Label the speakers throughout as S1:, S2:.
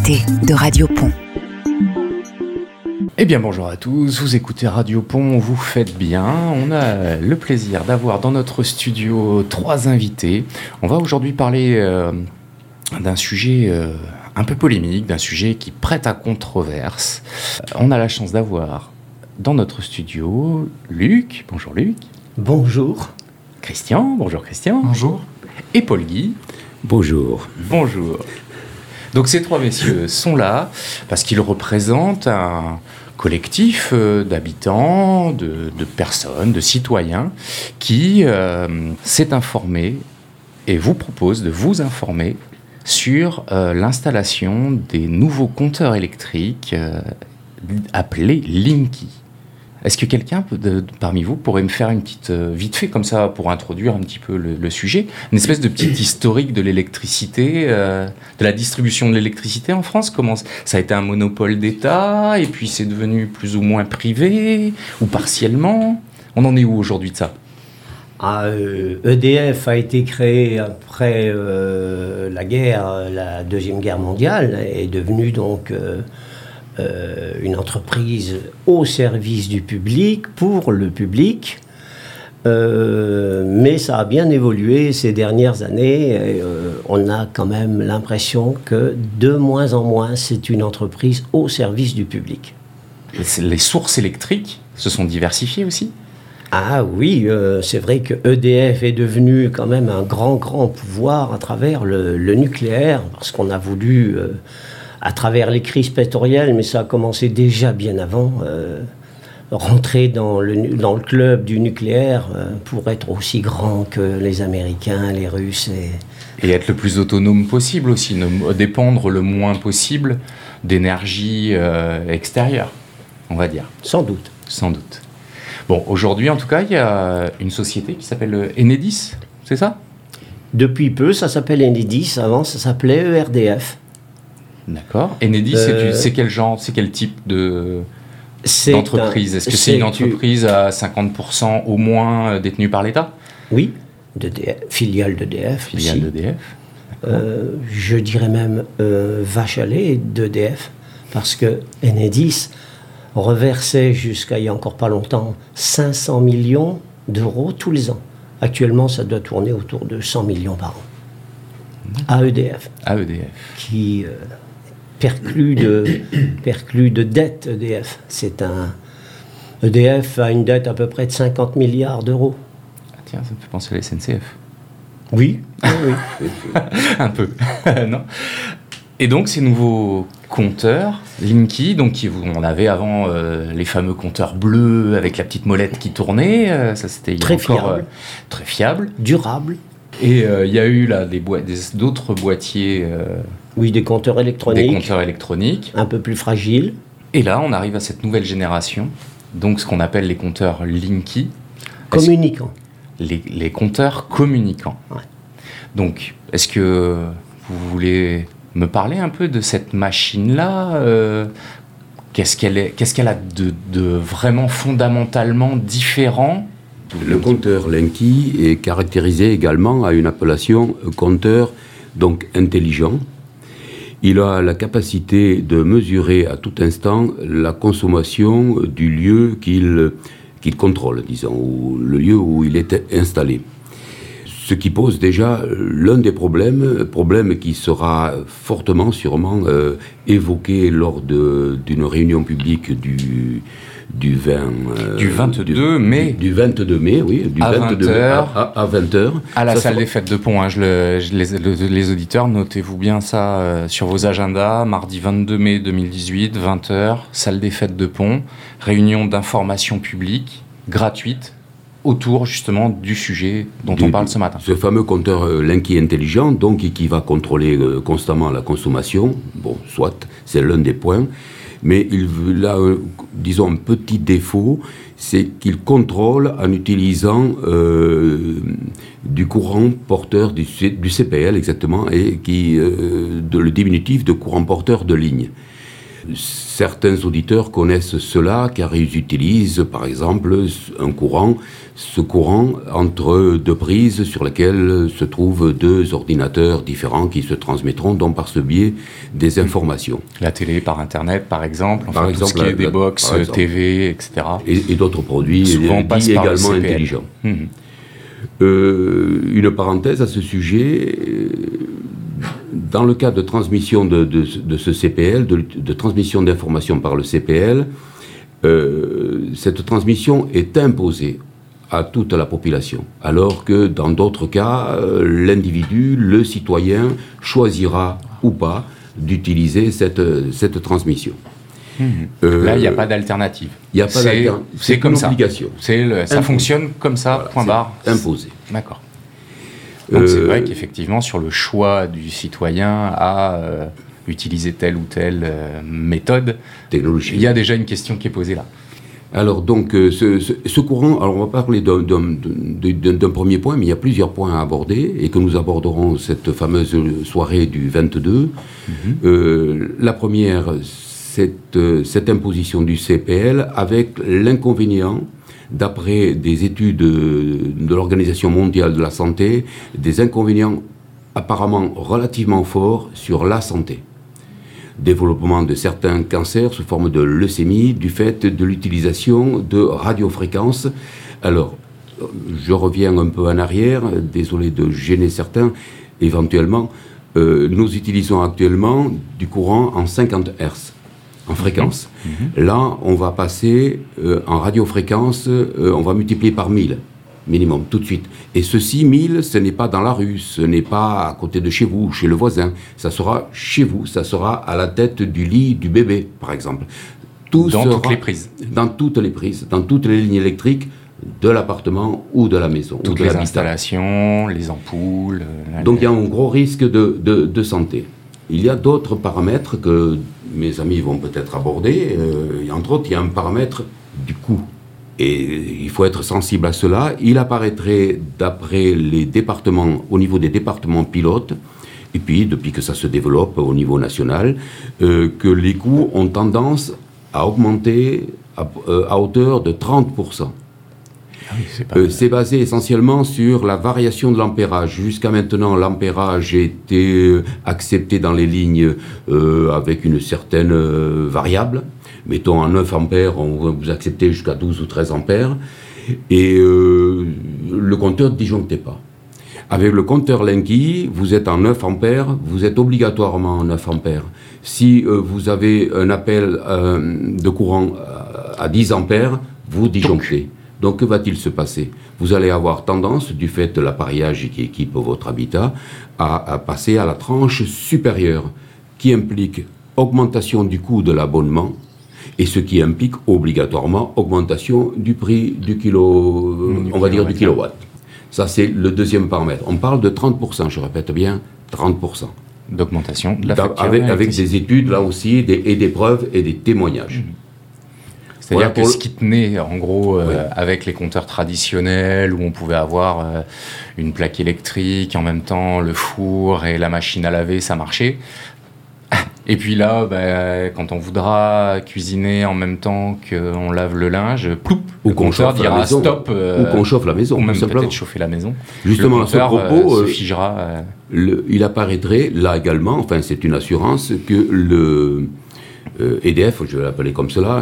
S1: l'invité de Radio Pont.
S2: Eh bien bonjour à tous, vous écoutez Radio Pont, vous faites bien. On a le plaisir d'avoir dans notre studio 3 invités. On va aujourd'hui parler d'un sujet un peu polémique, d'un sujet qui prête à controverse. On a la chance d'avoir dans notre studio Luc. Bonjour Luc.
S3: Bonjour.
S2: Christian. Bonjour Christian.
S4: Bonjour.
S2: Et Paul Guy.
S5: Bonjour.
S2: Bonjour. Donc ces 3 messieurs sont là parce qu'ils représentent un collectif d'habitants, de personnes, de citoyens qui s'est informé et vous propose de vous informer sur l'installation des nouveaux compteurs électriques appelés Linky. Est-ce que quelqu'un parmi vous pourrait me faire une petite, vite fait comme ça, pour introduire un petit peu le sujet, une espèce de petite historique de l'électricité, de la distribution de l'électricité en France? Comment ça a été un monopole d'État, et puis c'est devenu plus ou moins privé, ou partiellement? On en est où aujourd'hui de ça?
S3: EDF a été créé après la Deuxième Guerre mondiale, et est devenu donc une entreprise au service du public, pour le public, mais ça a bien évolué ces dernières années, et on a quand même l'impression que de moins en moins c'est une entreprise au service du public.
S2: Les sources électriques se sont diversifiées aussi?
S3: Ah oui, c'est vrai que EDF est devenu quand même un grand pouvoir à travers le nucléaire, parce qu'on a voulu... à travers les crises pétrolières, mais ça a commencé déjà bien avant, rentrer dans le club du nucléaire pour être aussi grand que les Américains, les Russes.
S2: Et être le plus autonome possible aussi, ne dépendre le moins possible d'énergie extérieure, on va dire.
S3: Sans doute.
S2: Sans doute. Bon, aujourd'hui, en tout cas, il y a une société qui s'appelle Enedis, c'est ça?
S3: Depuis peu, ça s'appelle Enedis. Avant, ça s'appelait ERDF.
S2: D'accord. Enedis, c'est quel genre, c'est quel type d'entreprise? Est-ce que c'est une entreprise à 50% au moins détenue par l'État?
S3: Oui, filiale d'EDF.
S2: Filiale d'EDF.
S3: Je dirais même vache à lait d'EDF, parce que Enedis reversait jusqu'à il y a encore pas longtemps 500 millions d'euros tous les ans. Actuellement, ça doit tourner autour de 100 millions par an. À EDF.
S2: À EDF.
S3: Qui... perclus de dette EDF. EDF a une dette à peu près de 50 milliards d'euros.
S2: Ah tiens, ça me fait penser à la SNCF.
S3: Oui.
S2: Un peu, non. Et donc ces nouveaux compteurs Linky, donc on avait avant les fameux compteurs bleus avec la petite molette qui tournait, ça c'était
S3: très fiable,
S2: très fiable,
S3: durable.
S2: Et il y a eu là d'autres boîtiers.
S3: Oui, des compteurs électroniques.
S2: Des compteurs électroniques.
S3: Un peu plus fragiles.
S2: Et là, on arrive à cette nouvelle génération, donc ce qu'on appelle les compteurs Linky.
S3: Communicants.
S2: Les compteurs communicants.
S3: Ouais.
S2: Donc, est-ce que vous voulez me parler un peu de cette machine-là? Qu'est-ce qu'elle a de vraiment fondamentalement différent?
S5: Le compteur Linky est caractérisé également à une appellation compteur donc intelligent. Il a la capacité de mesurer à tout instant la consommation du lieu qu'il contrôle, disons, ou le lieu où il est installé. Ce qui pose déjà l'un des problème qui sera fortement, sûrement, évoqué lors d'une réunion publique du
S2: 22 mai.
S5: Du 22 mai, oui.
S2: À 20h.
S5: À 20h.
S2: À la salle des fêtes de Pont. Les auditeurs, notez-vous bien ça sur vos agendas. Mardi 22 mai 2018, 20h, salle des fêtes de Pont. Réunion d'information publique, gratuite, autour justement du sujet dont on parle ce matin.
S5: Ce fameux compteur Linky intelligent, donc qui va contrôler constamment la consommation. Bon, soit, c'est l'un des points. Mais il a, disons, un petit défaut, c'est qu'il contrôle en utilisant du courant porteur, du CPL exactement, et le diminutif de courant porteur de ligne. certains auditeurs connaissent cela car ils utilisent par exemple ce courant entre deux prises sur lesquelles se trouvent deux ordinateurs différents qui se transmettront donc par ce biais des informations.
S2: La télé par Internet par exemple, tout ce qui est des box, TV, etc.
S5: Et d'autres produits
S2: souvent
S5: dits également intelligents. Une parenthèse à ce sujet, dans le cas de transmission de ce CPL, de transmission d'informations par le CPL, cette transmission est imposée à toute la population, alors que dans d'autres cas, l'individu, le citoyen, choisira ou pas d'utiliser cette transmission.
S2: Là, il n'y a pas d'alternative.
S5: Il n'y a pas d'alternative.
S2: C'est comme ça.
S5: Obligation.
S2: Ça fonctionne comme ça,
S5: voilà,
S2: point barre.
S5: Imposé.
S2: D'accord. Donc c'est vrai qu'effectivement, sur le choix du citoyen à utiliser telle ou telle méthode, technologique, il y a déjà une question qui est posée là.
S5: Alors donc, ce courant, alors on va parler d'un premier point, mais il y a plusieurs points à aborder et que nous aborderons cette fameuse soirée du 22. La première, cette imposition du CPL avec l'inconvénient, d'après des études de l'Organisation mondiale de la santé, des inconvénients apparemment relativement forts sur la santé. Développement de certains cancers sous forme de leucémie du fait de l'utilisation de radiofréquences. Alors, je reviens un peu en arrière, désolé de gêner certains, éventuellement. Nous utilisons actuellement du courant en 50 Hz. En fréquence. Là, on va passer en radiofréquence, on va multiplier par 1000, minimum, tout de suite. Et ceci, 1000, ce n'est pas dans la rue, ce n'est pas à côté de chez vous, chez le voisin. Ça sera chez vous, ça sera à la tête du lit du bébé, par exemple.
S2: Toutes les prises.
S5: Dans toutes les prises, dans toutes les lignes électriques de l'appartement ou de la maison.
S2: Toutes les installations, les ampoules.
S5: Donc il y a un gros risque de santé. Il y a d'autres paramètres que mes amis vont peut-être aborder. Entre autres, il y a un paramètre du coût. Et il faut être sensible à cela. Il apparaîtrait, d'après les départements, au niveau des départements pilotes, et puis depuis que ça se développe au niveau national, que les coûts ont tendance à augmenter à hauteur de 30%. C'est basé essentiellement sur la variation de l'ampérage. Jusqu'à maintenant, l'ampérage était accepté dans les lignes avec une certaine variable. Mettons en 9 ampères, on va vous accepter jusqu'à 12 ou 13 ampères. Et le compteur ne disjonctait pas. Avec le compteur Linky, vous êtes en 9 ampères, vous êtes obligatoirement en 9 ampères. Si vous avez un appel de courant à 10 ampères, vous disjonctez. Donc, que va-t-il se passer? Vous allez avoir tendance, du fait de l'appareillage qui équipe votre habitat, à passer à la tranche supérieure, qui implique augmentation du coût de l'abonnement, et ce qui implique obligatoirement augmentation du prix du du kilowatt. Ça, c'est le deuxième paramètre. On parle de 30%, je répète bien, 30%.
S2: D'augmentation de la facture.
S5: Avec des études, là aussi, et des preuves et des témoignages.
S2: C'est-à-dire que ce qui tenait, en gros, avec les compteurs traditionnels, où on pouvait avoir une plaque électrique, en même temps le four et la machine à laver, ça marchait. Et puis là, quand on voudra cuisiner en même temps qu'on lave le linge, ploup,
S5: ou qu'on chauffe la maison,
S2: stop,
S5: ou qu'on chauffe la maison,
S2: ou même peut-être chauffer la maison.
S5: Justement, à ce propos,
S2: se figera.
S5: Il apparaîtrait là également, enfin c'est une assurance, que le EDF, je vais l'appeler comme cela,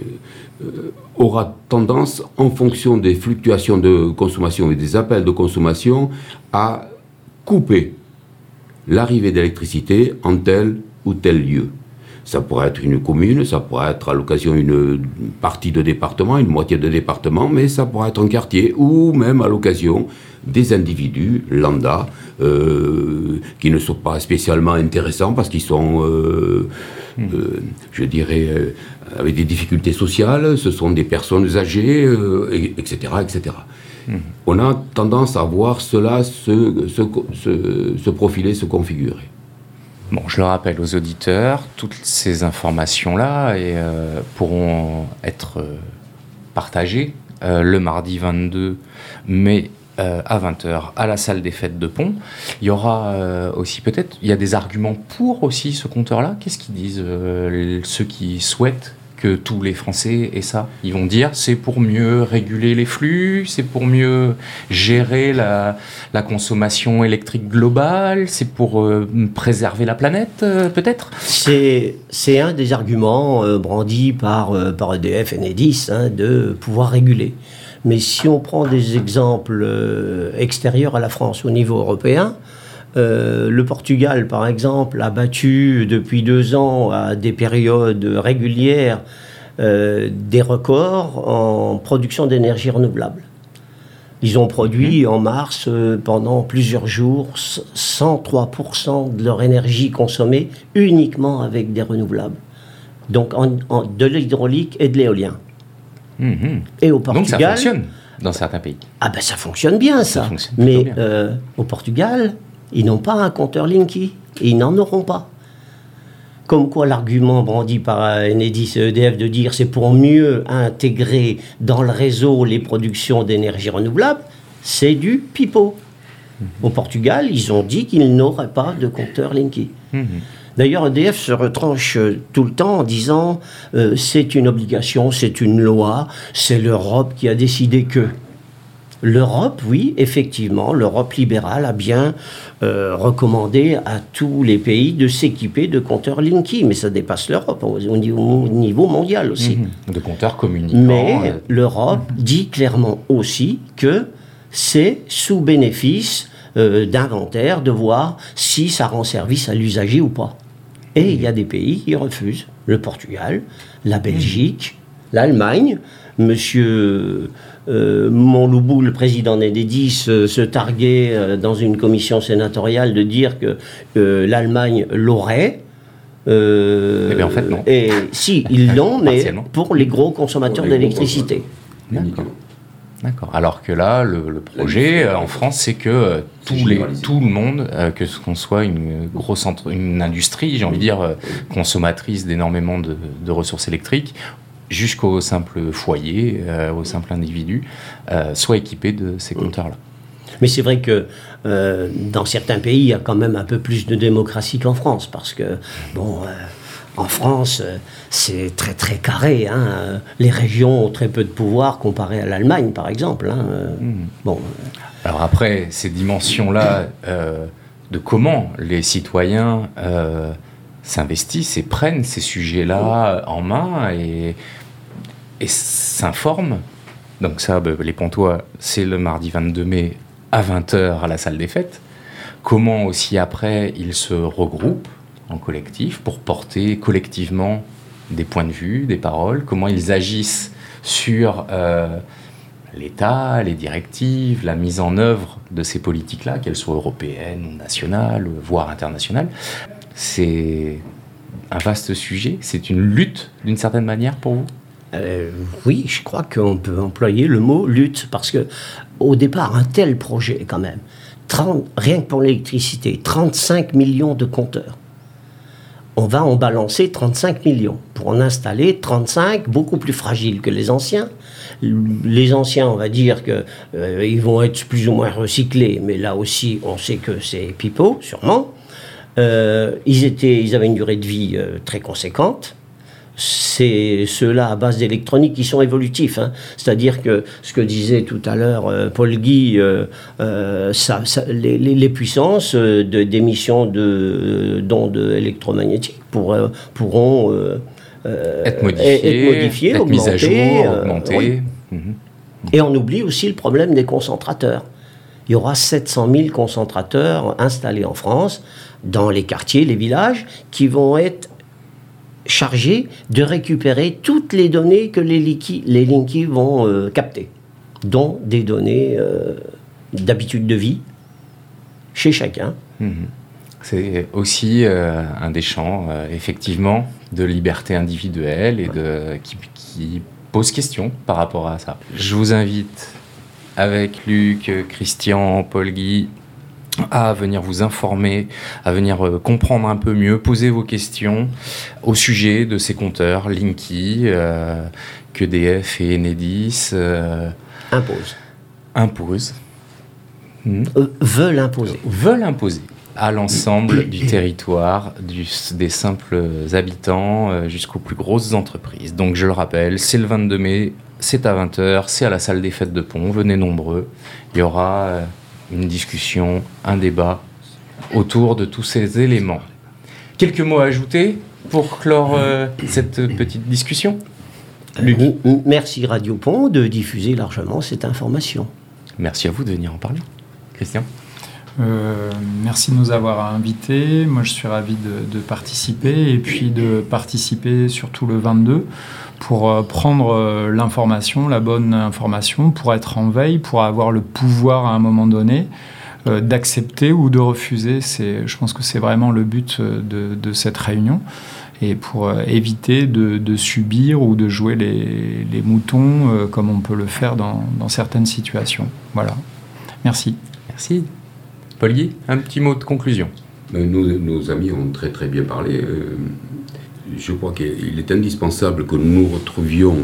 S5: aura tendance, en fonction des fluctuations de consommation et des appels de consommation, à couper l'arrivée d'électricité en tel ou tel lieu. Ça pourrait être une commune, ça pourrait être à l'occasion une partie de département, une moitié de département, mais ça pourrait être un quartier, ou même à l'occasion des individus lambda, qui ne sont pas spécialement intéressants parce qu'ils sont, je dirais, avec des difficultés sociales, ce sont des personnes âgées, etc., etc. On a tendance à voir cela se profiler, se configurer.
S2: Bon, je le rappelle aux auditeurs, toutes ces informations-là pourront être partagées le mardi 22, mais à 20h à la salle des fêtes de Pont. Il y aura aussi peut-être, il y a des arguments pour aussi ce compteur-là. Qu'est-ce qu'ils disent ceux qui souhaitent que tous les Français aient ça? Ils vont dire c'est pour mieux réguler les flux, c'est pour mieux gérer la consommation électrique globale, c'est pour préserver la planète peut-être?
S3: C'est un des arguments brandis par EDF et Enedis de pouvoir réguler. Mais si on prend des exemples extérieurs à la France au niveau européen, le Portugal, par exemple, a battu depuis 2 ans à des périodes régulières des records en production d'énergie renouvelable. Ils ont produit en mars, pendant plusieurs jours, 103% de leur énergie consommée uniquement avec des renouvelables. Donc de l'hydraulique et de l'éolien. Et au Portugal,
S2: donc ça fonctionne dans certains pays.
S3: Ah ben ça fonctionne bien ça. Mais bien. Au Portugal, ils n'ont pas un compteur Linky. Et ils n'en auront pas. Comme quoi l'argument brandi par Enedis et EDF de dire c'est pour mieux intégrer dans le réseau les productions d'énergie renouvelable, c'est du pipeau. Au Portugal, ils ont dit qu'ils n'auraient pas de compteur Linky. D'ailleurs, EDF se retranche tout le temps en disant c'est une obligation, c'est une loi, c'est l'Europe qui a décidé que. L'Europe, oui, effectivement, l'Europe libérale a bien recommandé à tous les pays de s'équiper de compteurs Linky, mais ça dépasse l'Europe au niveau mondial aussi.
S2: De compteurs communicants.
S3: Mais l'Europe dit clairement aussi que c'est sous bénéfice d'inventaire de voir si ça rend service à l'usager ou pas. Et il y a des pays qui refusent. Le Portugal, la Belgique, l'Allemagne. Monsieur Monloubou, le président d'Enedis, se targuait dans une commission sénatoriale de dire que l'Allemagne l'aurait.
S2: Eh bien, en fait, non.
S3: Et si, ils l'ont, mais pour les gros consommateurs d'électricité.
S2: D'accord. Alors que là, le projet en France, c'est que tout le monde, que ce qu'on soit une industrie, j'ai envie de dire, consommatrice d'énormément de ressources électriques, jusqu'au simple foyer, au simple individu, soit équipé de ces compteurs-là.
S3: Mais c'est vrai que dans certains pays, il y a quand même un peu plus de démocratie qu'en France, parce que, en France, c'est très très carré. Les régions ont très peu de pouvoir comparé à l'Allemagne, par exemple.
S2: Alors après, ces dimensions-là de comment les citoyens s'investissent et prennent ces sujets-là en main et s'informent. Donc ça, les Pontois, c'est le mardi 22 mai à 20h à la salle des fêtes. Comment aussi après, ils se regroupent en collectif pour porter collectivement des points de vue, des paroles, comment ils agissent sur l'État, les directives, la mise en œuvre de ces politiques-là, qu'elles soient européennes ou nationales, voire internationales. C'est un vaste sujet, c'est une lutte d'une certaine manière pour vous ?
S3: Oui, je crois qu'on peut employer le mot lutte, parce que au départ, un tel projet quand même, rien que pour l'électricité, 35 millions de compteurs. On va en balancer 35 millions pour en installer 35, beaucoup plus fragiles que les anciens. Les anciens, on va dire qu'ils vont être plus ou moins recyclés, mais là aussi, on sait que c'est pipeau, sûrement. Ils avaient une durée de vie très conséquente. C'est ceux-là à base d'électronique qui sont évolutifs. C'est-à-dire que ce que disait tout à l'heure Paul Guy, les puissances d'émission d'ondes électromagnétiques pourront
S2: être modifiées, être mises à jour, augmentées.
S3: Oui. Et on oublie aussi le problème des concentrateurs. Il y aura 700 000 concentrateurs installés en France, dans les quartiers, les villages, qui vont être chargés de récupérer toutes les données que les Linky vont capter, dont des données d'habitude de vie chez chacun.
S2: C'est aussi un des champs, effectivement, de liberté individuelle et qui pose question par rapport à ça. Je vous invite, avec Luc, Christian, Paul Guy, à venir vous informer, à venir comprendre un peu mieux, poser vos questions au sujet de ces compteurs Linky qu'EDF et Enedis imposent.
S3: veulent imposer.
S2: Veulent imposer à l'ensemble du territoire, des simples habitants jusqu'aux plus grosses entreprises. Donc je le rappelle, c'est le 22 mai, c'est à 20h, c'est à la salle des fêtes de Pont, venez nombreux. Il y aura une discussion, un débat autour de tous ces éléments. Quelques mots à ajouter pour clore cette petite discussion ? Luc.
S3: Merci Radio Pont de diffuser largement cette information.
S2: Merci à vous de venir en parler. Christian ?
S1: Merci de nous avoir invités. Moi, je suis ravi de participer et puis de participer surtout le 22 pour prendre l'information, la bonne information, pour être en veille, pour avoir le pouvoir à un moment donné d'accepter ou de refuser. Je pense que c'est vraiment le but de cette réunion. Et pour éviter de subir ou de jouer les moutons comme on peut le faire dans certaines situations. Voilà. Merci.
S2: Merci. Paul-Guy, un petit mot de conclusion.
S5: Nos amis ont très très bien parlé. Je crois qu'il est indispensable que nous nous retrouvions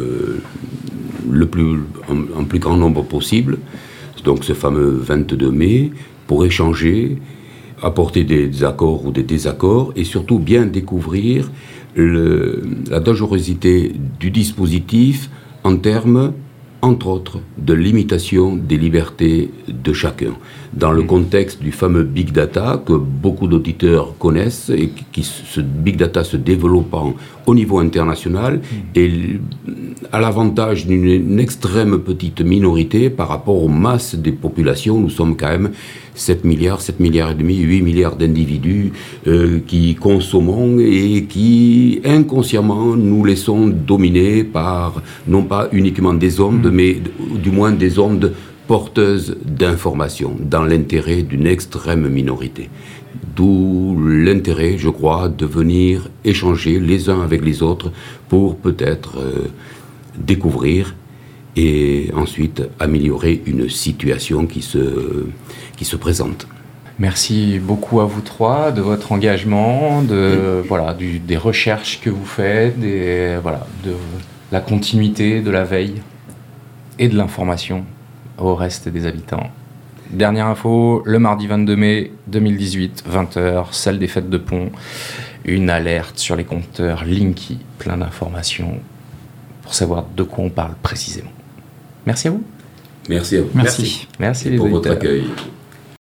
S5: en plus grand nombre possible, donc ce fameux 22 mai, pour échanger, apporter des accords ou des désaccords, et surtout bien découvrir la dangerosité du dispositif en termes, entre autres, de limitation des libertés de chacun. Dans le contexte du fameux Big Data que beaucoup d'auditeurs connaissent et ce Big Data se développant au niveau international et à l'avantage d'une extrême petite minorité par rapport aux masses des populations. Nous sommes quand même 7 milliards et demi, 8 milliards d'individus qui consommons et qui inconsciemment nous laissons dominer par non pas uniquement des ondes, mais du moins des ondes porteuses d'informations dans l'intérêt d'une extrême minorité. D'où l'intérêt, je crois, de venir échanger les uns avec les autres pour peut-être découvrir et ensuite améliorer une situation qui se présente.
S2: Merci beaucoup à vous trois de votre engagement, des recherches que vous faites, de la continuité de la veille et de l'information au reste des habitants. Dernière info, le mardi 22 mai 2018, 20h, salle des fêtes de Pont, une alerte sur les compteurs Linky, plein d'informations pour savoir de quoi on parle précisément. Merci à vous.
S5: Merci à vous.
S1: Merci
S2: Merci les
S5: pour
S2: auditeurs.
S5: votre accueil.